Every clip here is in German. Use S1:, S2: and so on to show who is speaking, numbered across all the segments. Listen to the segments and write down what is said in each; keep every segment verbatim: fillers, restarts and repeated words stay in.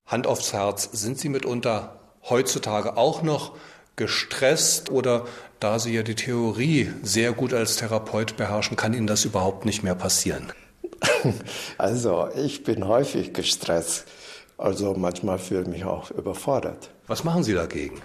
S1: Hand aufs Herz, sind Sie mitunter heutzutage auch noch gestresst oder da Sie ja die Theorie sehr gut als Therapeut beherrschen, kann Ihnen das überhaupt nicht mehr passieren?
S2: Also ich bin häufig gestresst, also manchmal fühle ich mich auch überfordert.
S1: Was machen Sie dagegen?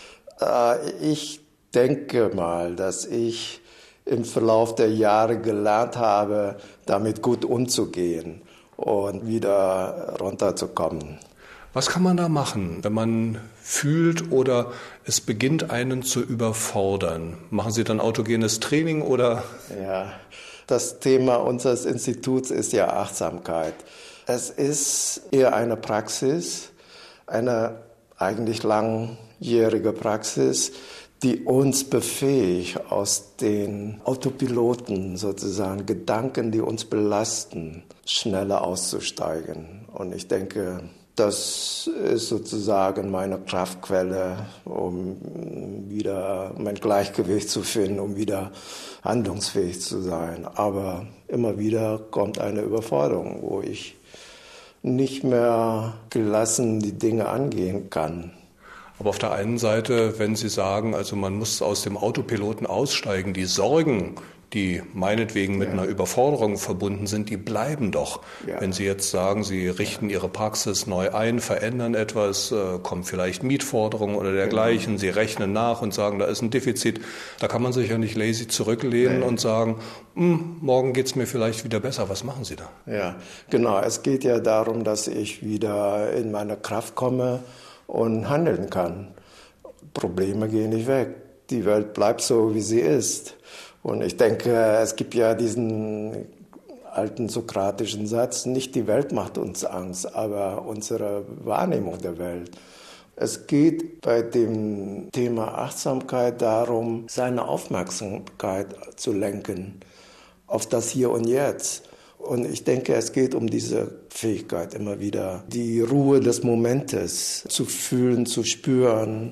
S2: Äh, ich denke mal, dass ich im Verlauf der Jahre gelernt habe, damit gut umzugehen und wieder runterzukommen.
S1: Was kann man da machen, wenn man fühlt oder es beginnt einen zu überfordern? Machen Sie dann autogenes Training oder?
S2: Ja, das Thema unseres Instituts ist ja Achtsamkeit. Es ist eher eine Praxis, eine eigentlich langjährige Praxis, die uns befähigt, aus den Autopiloten sozusagen, Gedanken, die uns belasten, schneller auszusteigen. Und ich denke, das ist sozusagen meine Kraftquelle, um wieder mein Gleichgewicht zu finden, um wieder handlungsfähig zu sein. Aber immer wieder kommt eine Überforderung, wo ich nicht mehr gelassen die Dinge angehen kann.
S1: Aber auf der einen Seite, wenn Sie sagen, also man muss aus dem Autopiloten aussteigen, die Sorgen, die meinetwegen mit ja. einer Überforderung verbunden sind, die bleiben doch. Ja. Wenn Sie jetzt sagen, Sie richten Ihre Praxis neu ein, verändern etwas, äh, kommt vielleicht Mietforderungen oder dergleichen, genau. Sie rechnen nach und sagen, da ist ein Defizit, da kann man sich ja nicht lazy zurücklehnen nee. und sagen, morgen geht es mir vielleicht wieder besser. Was machen Sie da?
S2: Ja, genau. Es geht ja darum, dass ich wieder in meine Kraft komme und handeln kann. Probleme gehen nicht weg. Die Welt bleibt so, wie sie ist. Und ich denke, es gibt ja diesen alten sokratischen Satz, nicht die Welt macht uns Angst, aber unsere Wahrnehmung der Welt. Es geht bei dem Thema Achtsamkeit darum, seine Aufmerksamkeit zu lenken auf das Hier und Jetzt. Und ich denke, es geht um diese Fähigkeit, immer wieder die Ruhe des Momentes zu fühlen, zu spüren,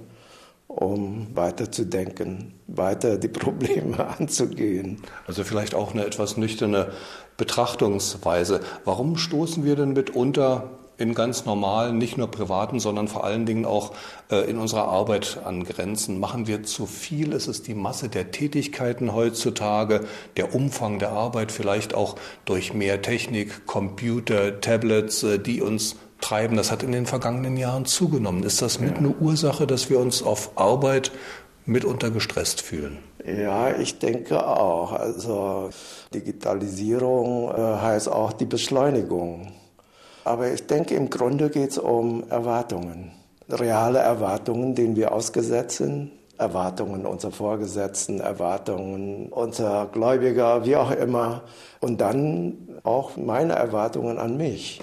S2: um weiterzudenken, weiter die Probleme anzugehen.
S1: Also vielleicht auch eine etwas nüchterne Betrachtungsweise. Warum stoßen wir denn mitunter in ganz normalen, nicht nur privaten, sondern vor allen Dingen auch äh, in unserer Arbeit an Grenzen? Machen wir zu viel? Ist es die Masse der Tätigkeiten heutzutage, der Umfang der Arbeit, vielleicht auch durch mehr Technik, Computer, Tablets, äh, die uns treiben? Das hat in den vergangenen Jahren zugenommen. Ist das mit ja. eine Ursache, dass wir uns auf Arbeit mitunter gestresst fühlen?
S2: Ja, ich denke auch. Also Digitalisierung äh, heißt auch die Beschleunigung. Aber ich denke, im Grunde geht es um Erwartungen. Reale Erwartungen, denen wir ausgesetzt sind. Erwartungen unserer Vorgesetzten, Erwartungen unserer Gläubiger, wie auch immer. Und dann auch meine Erwartungen an mich.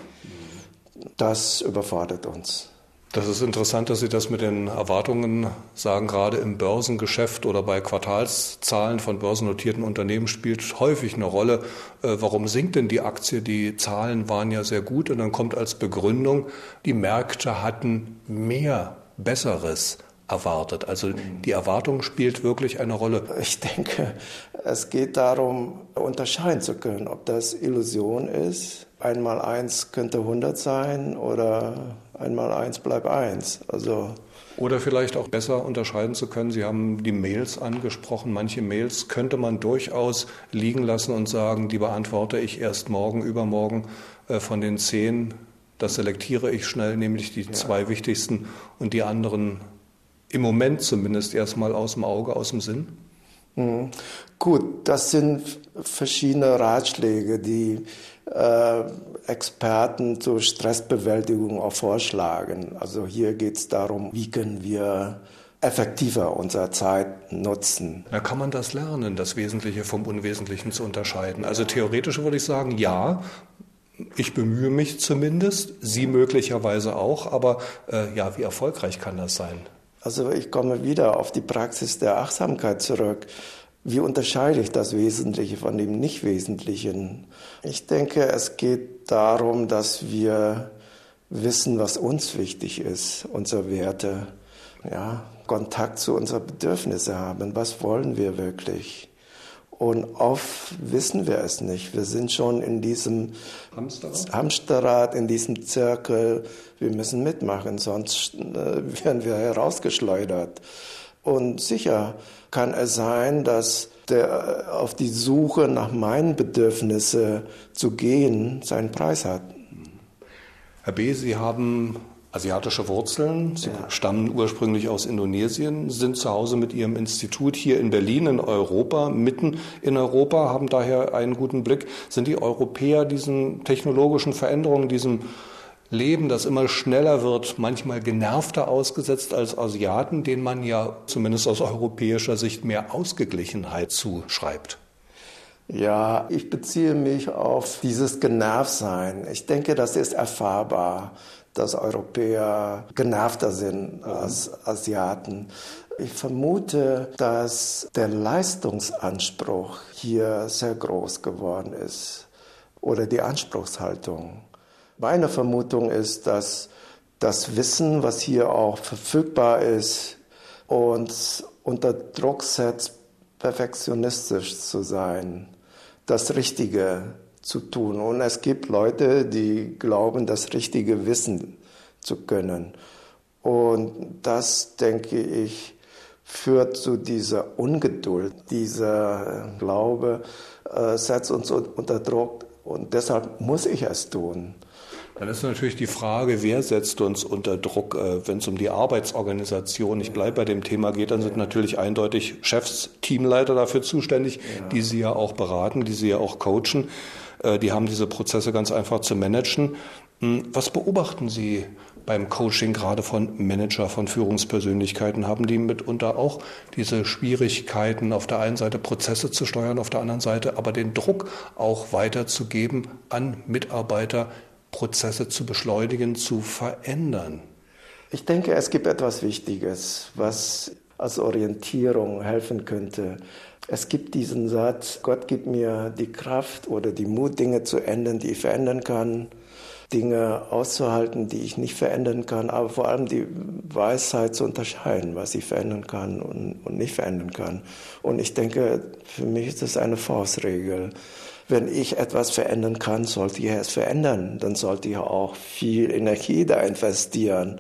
S2: Das überfordert uns.
S1: Das ist interessant, dass Sie das mit den Erwartungen sagen. Gerade im Börsengeschäft oder bei Quartalszahlen von börsennotierten Unternehmen spielt häufig eine Rolle. Äh, warum sinkt denn die Aktie? Die Zahlen waren ja sehr gut. Und dann kommt als Begründung, die Märkte hatten mehr Besseres erwartet. Also die Erwartung spielt wirklich eine Rolle.
S2: Ich denke, es geht darum, unterscheiden zu können, ob das Illusion ist. Einmal eins könnte hundert sein oder einmal eins bleibt eins. Also
S1: oder vielleicht auch besser unterscheiden zu können. Sie haben die Mails angesprochen. Manche Mails könnte man durchaus liegen lassen und sagen, die beantworte ich erst morgen, übermorgen äh, von den zehn. Das selektiere ich schnell, nämlich die ja. zwei wichtigsten und die anderen im Moment zumindest erstmal aus dem Auge, aus dem Sinn.
S2: Mhm. Gut, das sind verschiedene Ratschläge, die äh, Experten zur Stressbewältigung auch vorschlagen. Also hier geht es darum, wie können wir effektiver unsere Zeit nutzen.
S1: Da kann man das lernen, das Wesentliche vom Unwesentlichen zu unterscheiden. Also theoretisch würde ich sagen, ja, ich bemühe mich zumindest, Sie möglicherweise auch, aber äh, ja, wie erfolgreich kann das sein?
S2: Also ich komme wieder auf die Praxis der Achtsamkeit zurück. Wie unterscheide ich das Wesentliche von dem Nicht-Wesentlichen? Ich denke, es geht darum, dass wir wissen, was uns wichtig ist, unsere Werte, ja, Kontakt zu unseren Bedürfnissen haben. Was wollen wir wirklich? Und oft wissen wir es nicht. Wir sind schon in diesem Hamsterrad, Hamsterrad in diesem Zirkel. Wir müssen mitmachen, sonst äh, werden wir herausgeschleudert. Und sicher kann es sein, dass der auf die Suche nach meinen Bedürfnissen zu gehen seinen Preis hat.
S1: Herr B., Sie haben asiatische Wurzeln. Sie ja. stammen ursprünglich aus Indonesien, sind zu Hause mit Ihrem Institut hier in Berlin in Europa, mitten in Europa, haben daher einen guten Blick. Sind die Europäer diesen technologischen Veränderungen, diesem Leben, das immer schneller wird, manchmal genervter ausgesetzt als Asiaten, denen man ja zumindest aus europäischer Sicht mehr Ausgeglichenheit zuschreibt?
S2: Ja, ich beziehe mich auf dieses Genervtsein. Ich denke, das ist erfahrbar, dass Europäer genervter sind als Asiaten. Ich vermute, dass der Leistungsanspruch hier sehr groß geworden ist oder die Anspruchshaltung. Meine Vermutung ist, dass das Wissen, was hier auch verfügbar ist, uns unter Druck setzt, perfektionistisch zu sein, das Richtige zu tun. Und es gibt Leute, die glauben, das Richtige wissen zu können. Und das, denke ich, führt zu dieser Ungeduld. Dieser Glaube äh, setzt uns unter Druck und deshalb muss ich es tun.
S1: Dann ist natürlich die Frage, wer setzt uns unter Druck, wenn es um die Arbeitsorganisation, ich bleibe bei dem Thema geht, dann sind natürlich eindeutig Chefs, Teamleiter dafür zuständig, ja. die Sie ja auch beraten, die Sie ja auch coachen. Die haben diese Prozesse ganz einfach zu managen. Was beobachten Sie beim Coaching gerade von Manager, von Führungspersönlichkeiten? Haben die mitunter auch diese Schwierigkeiten, auf der einen Seite Prozesse zu steuern, auf der anderen Seite aber den Druck auch weiterzugeben an Mitarbeiter, Prozesse zu beschleunigen, zu verändern?
S2: Ich denke, es gibt etwas Wichtiges, was als Orientierung helfen könnte. Es gibt diesen Satz, Gott gibt mir die Kraft oder die Mut, Dinge zu ändern, die ich verändern kann, Dinge auszuhalten, die ich nicht verändern kann, aber vor allem die Weisheit zu unterscheiden, was ich verändern kann und, und nicht verändern kann. Und ich denke, für mich ist das eine Faustregel. Wenn ich etwas verändern kann, sollte ich es verändern. Dann sollte ich auch viel Energie da investieren,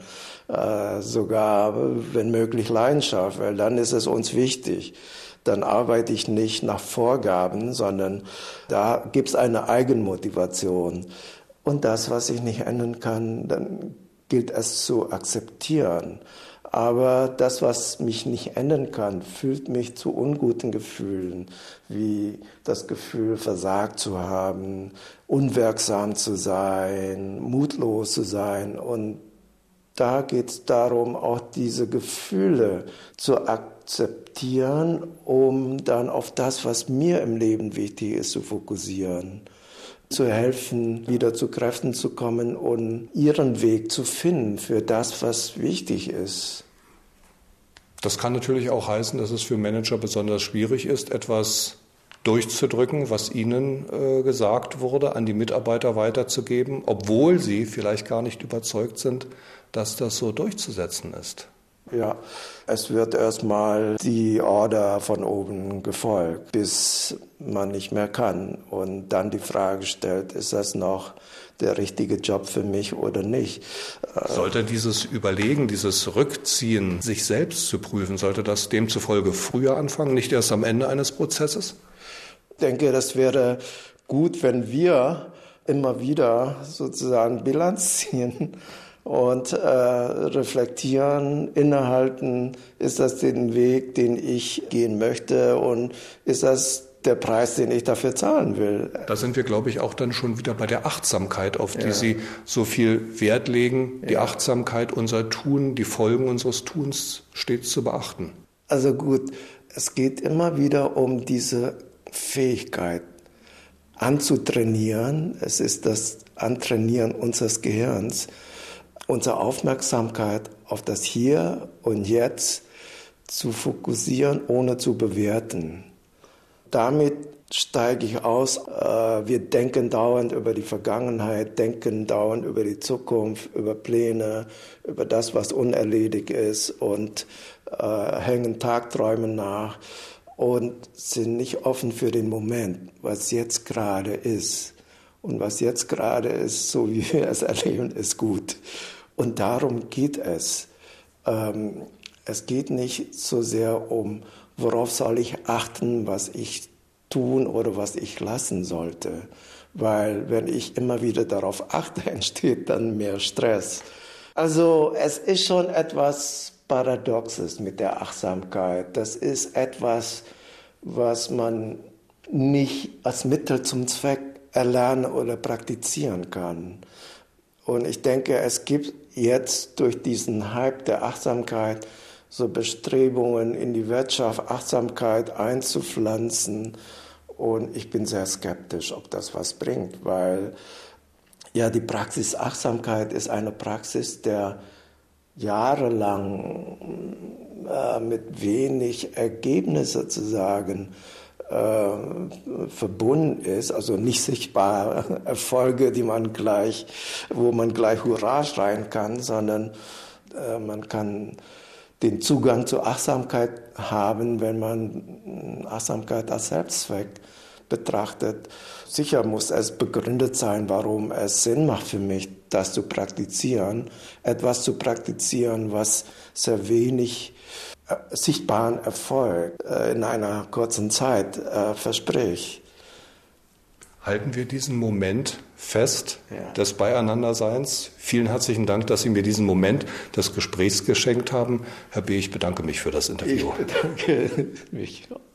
S2: äh, sogar, wenn möglich, Leidenschaft, weil dann ist es uns wichtig. Dann arbeite ich nicht nach Vorgaben, sondern da gibt es eine Eigenmotivation. Und das, was ich nicht ändern kann, dann gilt es zu akzeptieren. Aber das, was mich nicht ändern kann, führt mich zu unguten Gefühlen, wie das Gefühl, versagt zu haben, unwirksam zu sein, mutlos zu sein. Und da geht es darum, auch diese Gefühle zu akzeptieren, um dann auf das, was mir im Leben wichtig ist, zu fokussieren. Zu helfen, wieder zu Kräften zu kommen und ihren Weg zu finden für das, was wichtig ist.
S1: Das kann natürlich auch heißen, dass es für Manager besonders schwierig ist, etwas durchzudrücken, was ihnen äh, gesagt wurde, an die Mitarbeiter weiterzugeben, obwohl sie vielleicht gar nicht überzeugt sind, dass das so durchzusetzen ist.
S2: Ja, es wird erstmal die Order von oben gefolgt, bis man nicht mehr kann. Und dann die Frage stellt, ist das noch der richtige Job für mich oder nicht?
S1: Sollte dieses Überlegen, dieses Rückziehen, sich selbst zu prüfen, sollte das demzufolge früher anfangen, nicht erst am Ende eines Prozesses?
S2: Ich denke, das wäre gut, wenn wir immer wieder sozusagen Bilanz ziehen und äh, reflektieren, innehalten, ist das den Weg, den ich gehen möchte und ist das der Preis, den ich dafür zahlen will.
S1: Da sind wir, glaube ich, auch dann schon wieder bei der Achtsamkeit, auf die ja. Sie so viel Wert legen. Die ja. Achtsamkeit, unser Tun, die Folgen unseres Tuns stets zu beachten.
S2: Also gut, es geht immer wieder um diese Fähigkeit anzutrainieren. Es ist das Antrainieren unseres Gehirns, unsere Aufmerksamkeit auf das Hier und Jetzt zu fokussieren, ohne zu bewerten. Damit steige ich aus. Wir denken dauernd über die Vergangenheit, denken dauernd über die Zukunft, über Pläne, über das, was unerledigt ist und hängen Tagträumen nach. und sind nicht offen für den Moment, was jetzt gerade ist. Und was jetzt gerade ist, so wie wir es erleben, ist gut. Und darum geht es. Ähm, es geht nicht so sehr um, worauf soll ich achten, was ich tun oder was ich lassen sollte. Weil wenn ich immer wieder darauf achte, entsteht dann mehr Stress. Also es ist schon etwas Paradoxes mit der Achtsamkeit. Das ist etwas, was man nicht als Mittel zum Zweck erlernen oder praktizieren kann. Und ich denke, es gibt jetzt durch diesen Hype der Achtsamkeit so Bestrebungen in die Wirtschaft, Achtsamkeit einzupflanzen. Und ich bin sehr skeptisch, ob das was bringt, weil ja, die Praxis Achtsamkeit ist eine Praxis, der jahrelang äh, mit wenig Ergebnis sozusagen äh, verbunden ist, also nicht sichtbare Erfolge, die man gleich, wo man gleich Hurra schreien kann, sondern äh, man kann den Zugang zur Achtsamkeit haben, wenn man Achtsamkeit als Selbstzweck betrachtet. Sicher muss es begründet sein, warum es Sinn macht für mich, das zu praktizieren, etwas zu praktizieren, was sehr wenig äh, sichtbaren Erfolg äh, in einer kurzen Zeit äh, verspricht.
S1: Halten wir diesen Moment fest,
S2: ja.
S1: des Beieinanderseins. Vielen herzlichen Dank, dass Sie mir diesen Moment des Gesprächs geschenkt haben. Herr B., ich bedanke mich für das Interview.
S2: Ich bedanke mich.